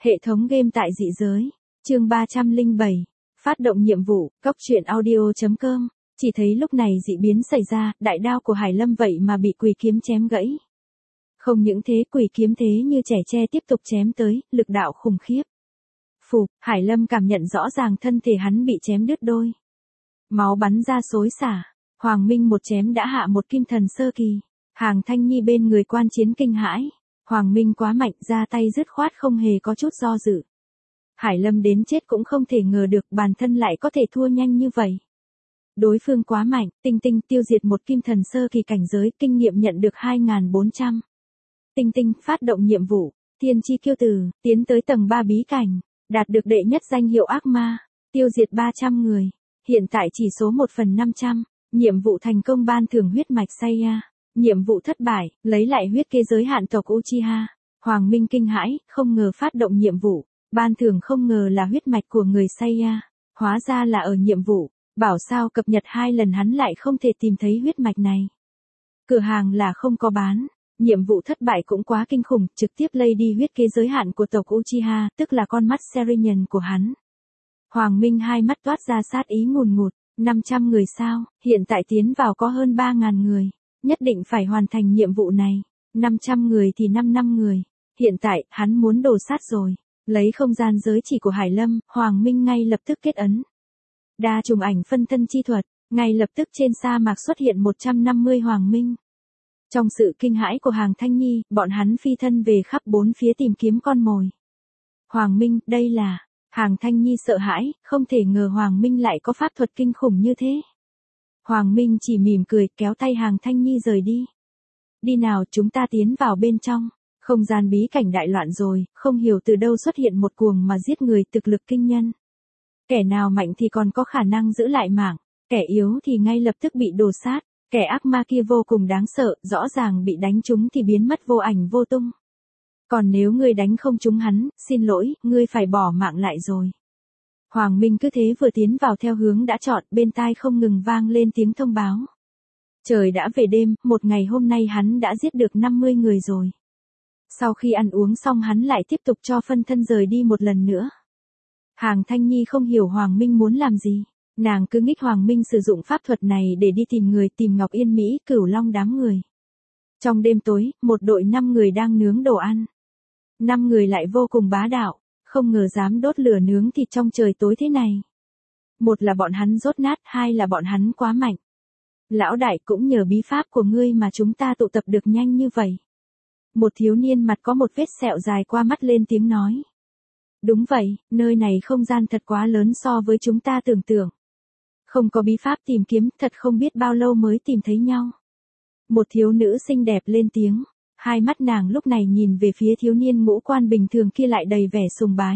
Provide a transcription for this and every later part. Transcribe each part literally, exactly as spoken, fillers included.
Hệ thống game tại dị giới. Chương ba trăm lẻ bảy. Phát động nhiệm vụ, cốc truyện audio chấm com. Chỉ thấy lúc này dị biến xảy ra, đại đao của Hải Lâm vậy mà bị quỷ kiếm chém gãy. Không những thế, quỷ kiếm thế như trẻ tre tiếp tục chém tới, lực đạo khủng khiếp. Phù, Hải Lâm cảm nhận rõ ràng thân thể hắn bị chém đứt đôi. Máu bắn ra xối xả. Hoàng Minh một chém đã hạ một kim thần sơ kỳ. Hàng Thanh Nhi bên người quan chiến kinh hãi. Hoàng Minh quá mạnh, ra tay dứt khoát không hề có chút do dự. Hải Lâm đến chết cũng không thể ngờ được bản thân lại có thể thua nhanh như vậy. Đối phương quá mạnh, Tinh Tinh tiêu diệt một kim thần sơ kỳ cảnh giới, kinh nghiệm nhận được hai nghìn bốn trăm. Tinh Tinh phát động nhiệm vụ, Thiên Chi Kiêu Tử, tiến tới tầng ba bí cảnh, đạt được đệ nhất danh hiệu ác ma, tiêu diệt ba trăm người, hiện tại chỉ số một phần năm trăm, nhiệm vụ thành công ban thưởng huyết mạch Saiya, nhiệm vụ thất bại, lấy lại huyết kế giới hạn tộc Uchiha. Hoàng Minh kinh hãi, không ngờ phát động nhiệm vụ, ban thưởng không ngờ là huyết mạch của người Saiya, hóa ra là ở nhiệm vụ, bảo sao cập nhật hai lần hắn lại không thể tìm thấy huyết mạch này. Cửa hàng là không có bán. Nhiệm vụ thất bại cũng quá kinh khủng, trực tiếp lây đi huyết kế giới hạn của tộc Uchiha, tức là con mắt Serian của hắn. Hoàng Minh hai mắt toát ra sát ý ngùn ngụt, năm trăm người sao, hiện tại tiến vào có hơn ba nghìn người, nhất định phải hoàn thành nhiệm vụ này, năm trăm người thì năm năm người, hiện tại, hắn muốn đồ sát rồi, lấy không gian giới chỉ của Hải Lâm, Hoàng Minh ngay lập tức kết ấn. Đa trùng ảnh phân thân chi thuật, ngay lập tức trên sa mạc xuất hiện một trăm năm mươi Hoàng Minh. Trong sự kinh hãi của Hàng Thanh Nhi, bọn hắn phi thân về khắp bốn phía tìm kiếm con mồi. Hoàng Minh, đây là... Hàng Thanh Nhi sợ hãi, không thể ngờ Hoàng Minh lại có pháp thuật kinh khủng như thế. Hoàng Minh chỉ mỉm cười, kéo tay Hàng Thanh Nhi rời đi. Đi nào, chúng ta tiến vào bên trong. Không gian bí cảnh đại loạn rồi, không hiểu từ đâu xuất hiện một cuồng mà giết người thực lực kinh nhân. Kẻ nào mạnh thì còn có khả năng giữ lại mạng, kẻ yếu thì ngay lập tức bị đồ sát. Kẻ ác ma kia vô cùng đáng sợ, rõ ràng bị đánh trúng thì biến mất vô ảnh vô tung. Còn nếu ngươi đánh không trúng hắn, xin lỗi, ngươi phải bỏ mạng lại rồi. Hoàng Minh cứ thế vừa tiến vào theo hướng đã chọn, bên tai không ngừng vang lên tiếng thông báo. Trời đã về đêm, một ngày hôm nay hắn đã giết được năm mươi người rồi. Sau khi ăn uống xong hắn lại tiếp tục cho phân thân rời đi một lần nữa. Hàng Thanh Nhi không hiểu Hoàng Minh muốn làm gì. Nàng cứ nghích Hoàng Minh sử dụng pháp thuật này để đi tìm người, tìm Ngọc Yên Mỹ, Cửu Long đám người. Trong đêm tối, một đội năm người đang nướng đồ ăn. Năm người lại vô cùng bá đạo, không ngờ dám đốt lửa nướng thịt trong trời tối thế này. Một là bọn hắn rốt nát, hai là bọn hắn quá mạnh. Lão đại, cũng nhờ bí pháp của ngươi mà chúng ta tụ tập được nhanh như vậy. Một thiếu niên mặt có một vết sẹo dài qua mắt lên tiếng nói. Đúng vậy, nơi này không gian thật quá lớn so với chúng ta tưởng tượng. Không có bí pháp tìm kiếm, thật không biết bao lâu mới tìm thấy nhau. Một thiếu nữ xinh đẹp lên tiếng, hai mắt nàng lúc này nhìn về phía thiếu niên ngũ quan bình thường kia lại đầy vẻ sùng bái.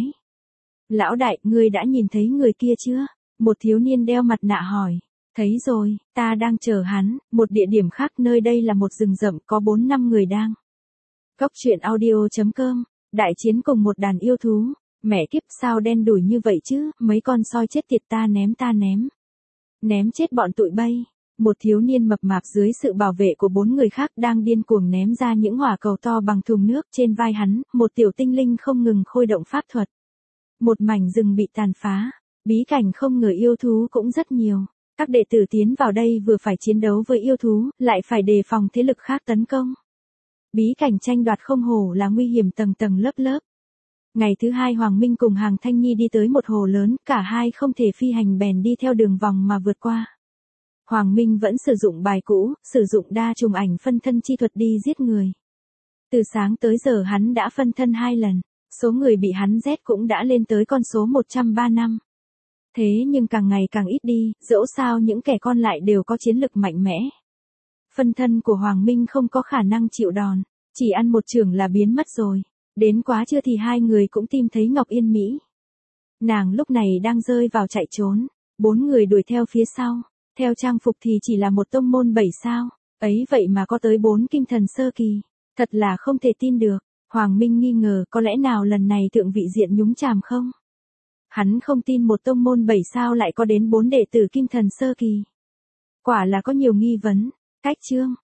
Lão đại, ngươi đã nhìn thấy người kia chưa? Một thiếu niên đeo mặt nạ hỏi. Thấy rồi, ta đang chờ hắn, một địa điểm khác, nơi đây là một rừng rậm có bốn năm người đang. Cốc truyện audio chấm com, đại chiến cùng một đàn yêu thú. Mẹ kiếp, sao đen đủi như vậy chứ, mấy con soi chết tiệt ta ném ta ném. Ném chết bọn tụi bay. Một thiếu niên mập mạp dưới sự bảo vệ của bốn người khác đang điên cuồng ném ra những hỏa cầu to bằng thùng nước. Trên vai hắn, một tiểu tinh linh không ngừng khôi động pháp thuật. Một mảnh rừng bị tàn phá. Bí cảnh không ngờ yêu thú cũng rất nhiều. Các đệ tử tiến vào đây vừa phải chiến đấu với yêu thú, lại phải đề phòng thế lực khác tấn công. Bí cảnh tranh đoạt không hổ là nguy hiểm tầng tầng lớp lớp. Ngày thứ hai Hoàng Minh cùng Hàng Thanh Nhi đi tới một hồ lớn, cả hai không thể phi hành bèn đi theo đường vòng mà vượt qua. Hoàng Minh vẫn sử dụng bài cũ, sử dụng đa trùng ảnh phân thân chi thuật đi giết người. Từ sáng tới giờ hắn đã phân thân hai lần, số người bị hắn giết cũng đã lên tới con số một trăm ba mươi lăm. Thế nhưng càng ngày càng ít đi, dẫu sao những kẻ còn lại đều có chiến lực mạnh mẽ. Phân thân của Hoàng Minh không có khả năng chịu đòn, chỉ ăn một chưởng là biến mất rồi. Đến quá trưa thì hai người cũng tìm thấy Ngọc Yên Mỹ. Nàng lúc này đang rơi vào chạy trốn, bốn người đuổi theo phía sau, theo trang phục thì chỉ là một tông môn bảy sao, ấy vậy mà có tới bốn kim thần sơ kỳ, thật là không thể tin được. Hoàng Minh nghi ngờ có lẽ nào lần này thượng vị diện nhúng chàm không? Hắn không tin một tông môn bảy sao lại có đến bốn đệ tử kim thần sơ kỳ. Quả là có nhiều nghi vấn. Cách chương